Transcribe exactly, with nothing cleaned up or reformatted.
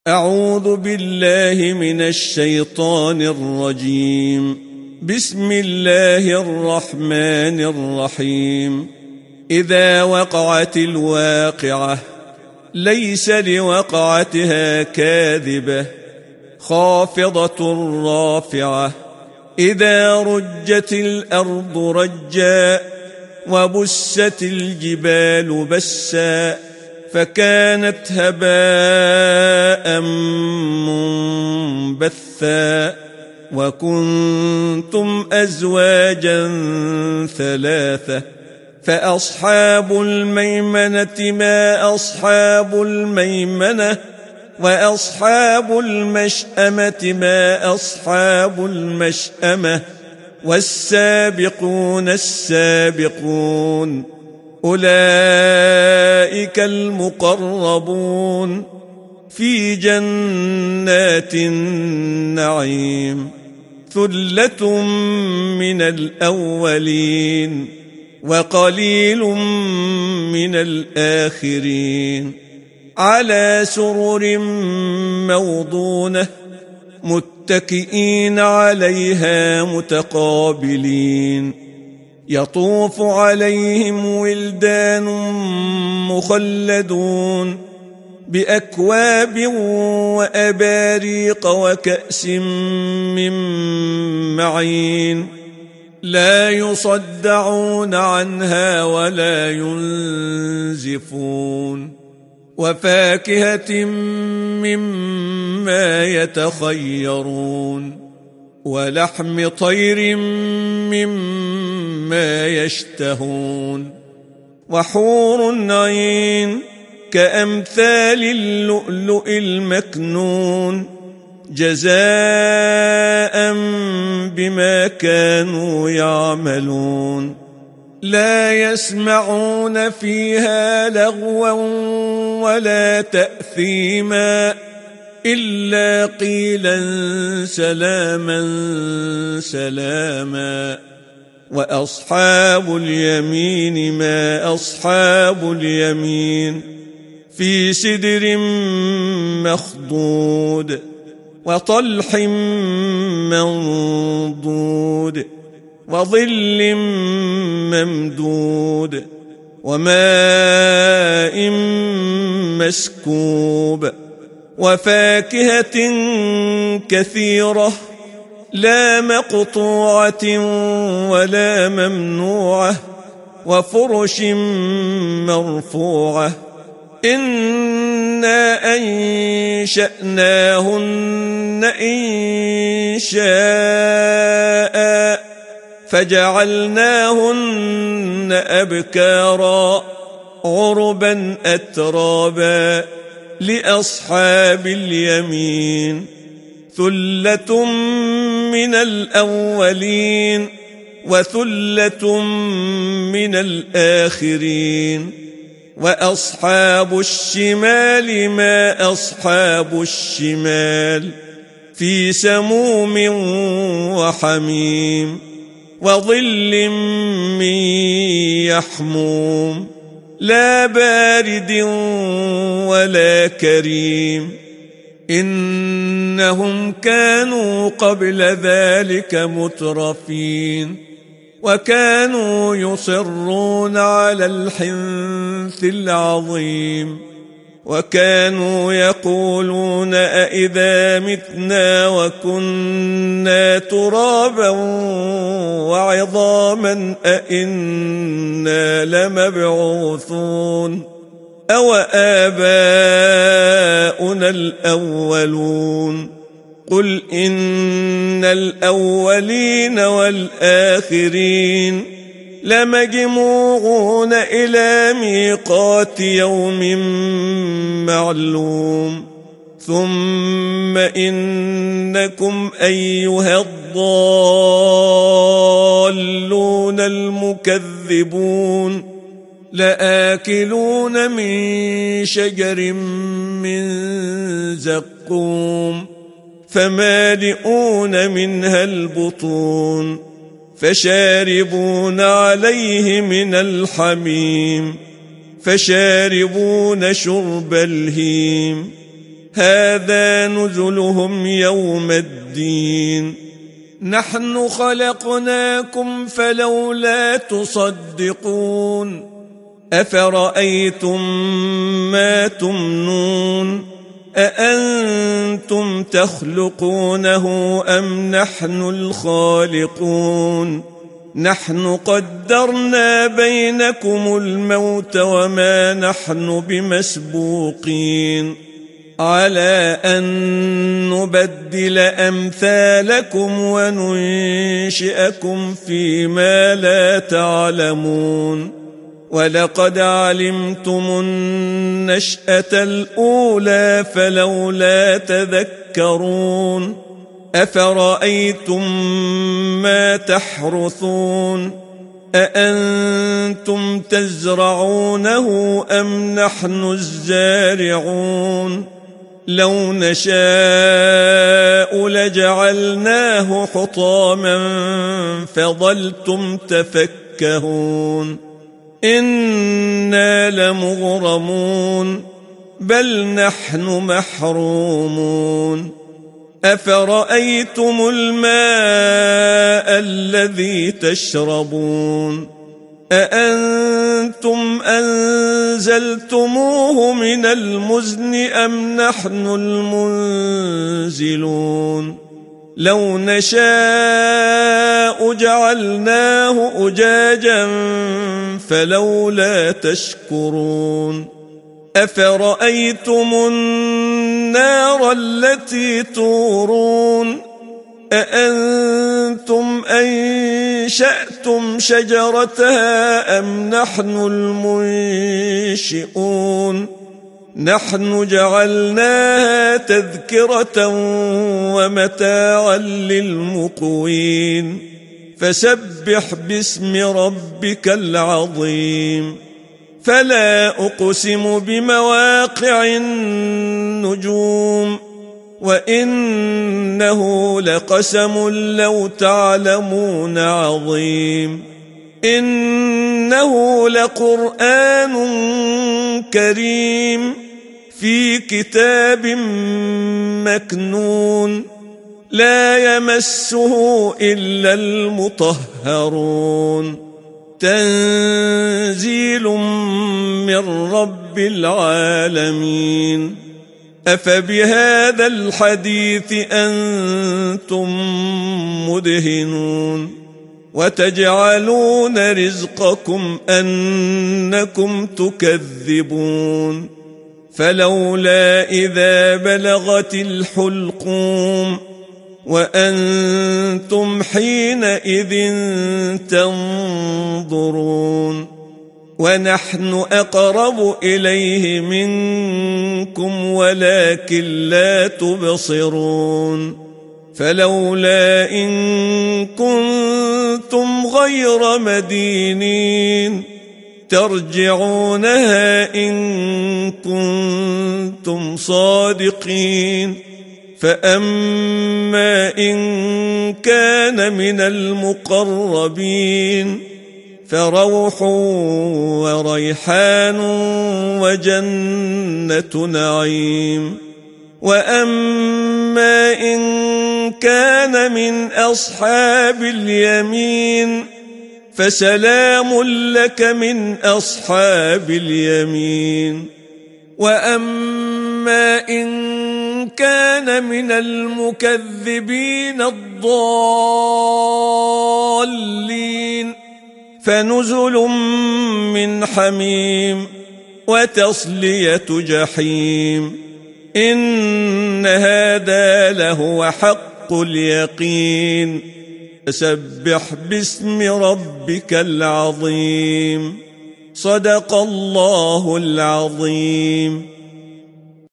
أعوذ بالله من الشيطان الرجيم. بسم الله الرحمن الرحيم. إذا وقعت الواقعة ليس لوقعتها كاذبة خافضة رافعة. إذا رجت الأرض رجا وبست الجبال بسا فكانت هباء منبثا وكنتم أزواجا ثلاثة فأصحاب الميمنة ما أصحاب الميمنة وأصحاب المشأمة ما أصحاب المشأمة والسابقون السابقون أولئك المقربون في جنات النعيم. ثلة من الأولين وقليل من الآخرين. على سرر موضونة متكئين عليها متقابلين. يطوف عليهم ولدان مخلدون بأكواب وأباريق وكأس من معين لا يصدعون عنها ولا ينزفون. وفاكهة مما يتخيرون ولحم طير مما يشتهون. وحور عين كأمثال اللؤلؤ المكنون جزاء بما كانوا يعملون. لا يسمعون فيها لغوا ولا تأثيما إلا قيلا سلاما سلاما. وأصحاب اليمين ما أصحاب اليمين في سدر مخضود وطلح منضود وظل ممدود وماء مسكوب وفاكهة كثيرة لا مقطوعة ولا ممنوعة وفرش مرفوعة. إنا أنشأناهن إنشاء فجعلناهن أبكارا عربا أترابا لأصحاب اليمين. ثلة من الأولين وثلة من الآخرين. وأصحاب الشمال ما أصحاب الشمال في سموم وحميم وظل من يحموم لا بارد ولا كريم. إنهم كانوا قبل ذلك مترفين وكانوا يصرون على الحنث العظيم وكانوا يقولون أئذا متنا وكنا ترابا وعظاما أئنا لمبعوثون أو آباؤنا الأولون. قل إن الأولين والآخرين لمجموعون إلى ميقات يوم معلوم. ثم إنكم أيها الضالون المكذبون لآكلون من شجر من زقوم فمالئون منها البطون فشاربون عليه من الحميم فشاربون شرب الهيم هذا نزلهم يوم الدين نحن خلقناكم فلولا تصدقون أفرأيتم ما تمنون أأنتم تخلقونه أم نحن الخالقون نحن قدرنا بينكم الموت وما نحن بمسبوقين على أن نبدل أمثالكم وننشئكم فيما لا تعلمون ولقد علمتم النشأة الأولى فلولا تذكرون أفرأيتم ما تحرثون أأنتم تزرعونه أم نحن الزارعون لو نشاء لجعلناه حطاما فظلتم تفكهون إنا لمغرمون بل نحن محرومون أفرأيتم الماء الذي تشربون أأنتم أنزلتموه من المزن أم نحن المنزلون لو نشاء جعلناه أجاجا فلولا تشكرون أفرأيتم النار التي تورون أأنتم أنشأتم شجرتها أم نحن المنشئون نحن جعلناها تذكرة ومتاعا للمقوين فسبح باسم ربك العظيم فلا أقسم بمواقع النجوم وإنه لقسم لو تعلمون عظيم إنه لقرآن كريم في كتاب مكنون لا يمسه إلا المطهرون تنزيل من رب العالمين أفبهذا الحديث أنتم مدهنون وتجعلون رزقكم أنكم تكذبون فلولا إذا بلغت الحلقوم وأنتم حينئذ تنظرون ونحن أقرب إليه منكم ولكن لا تبصرون فلولا إن كنتم غير مدينين ترجعونها إن كنتم صادقين فأما إن كان من المقربين فروح وريحان وجنة نعيم وأما إن كان من أصحاب اليمين فسلام لك من أصحاب اليمين وأما إن كان من المكذبين الضالين فنزل من حميم وتصلية جحيم إن هذا لهو حق اليقين فسبح باسم ربك العظيم صدق الله العظيم.